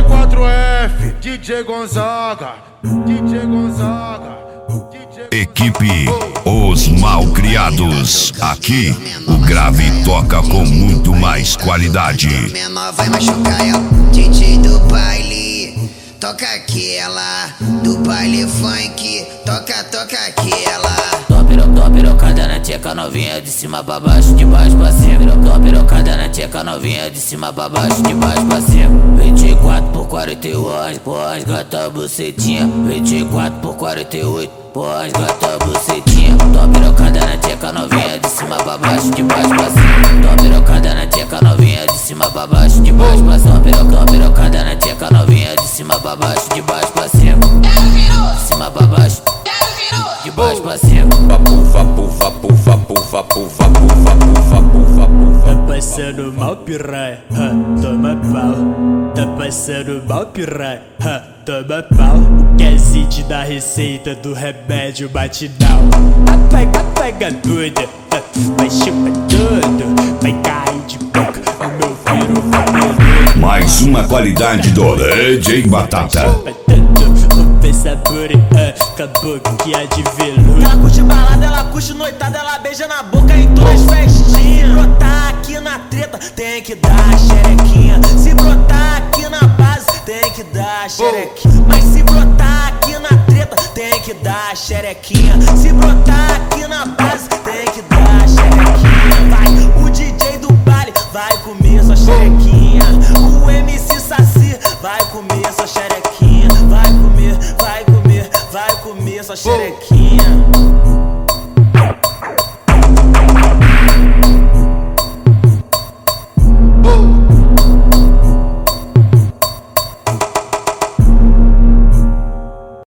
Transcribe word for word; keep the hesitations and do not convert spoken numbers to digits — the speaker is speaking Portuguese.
quatro F, D J Gonzaga, D J Gonzaga, D J... Equipe Os Malcriados. Aqui o grave toca com muito mais qualidade. Menor vai machucar ela. D J do baile, toca aquela. Do baile funk, toca, toca aquela. Tô pirocada, tô pirocada na tcheca novinha, de cima pra baixo, de baixo pra cima. Tô pirocada na tcheca novinha, de cima pra baixo, de baixo pra cima. vinte e quatro por quarenta e oito, pós gata bucetinha. vinte e quatro por quarenta e oito, pós gata bucetinha. Tô pirocada na tcheca novinha, de cima pra baixo, de baixo pra cima. Tô pirocada na tcheca novinha, de cima pra baixo, de baixo pra cima. Tô pirocada na tcheca novinha, de cima pra baixo, de baixo pra cima. De cima pra baixo, de baixo pra cima. Pufa, pufa, pufa, pufa, pufa, pufa, pufa, pufa, pufa. Tá passando mal, piranha, ha, toma pau. Tá passando mal, piranha, ha, toma pau. Quer sentir da receita do remédio batidão? Apega, pega tudo, ha, vai chupar tudo. Vai cair de boca, o meu filho vai. Mais uma qualidade do D J Batata. Sabor, uh, com a boquinha de veludo. Ela curte balada, ela curte noitada, ela beija na boca em todas as festinhas. Se brotar aqui na treta, tem que dar xerequinha. Se brotar aqui na base, tem que dar xerequinha. Mas se brotar aqui na treta, tem que dar xerequinha. Se brotar aqui na base, tem que dar xerequinha. Vai, o D J do baile vai comer sua xerequinha. O M C Saci vai comer sua xerequinha. Vai comer, vai comer, vai comer sua xerequinha.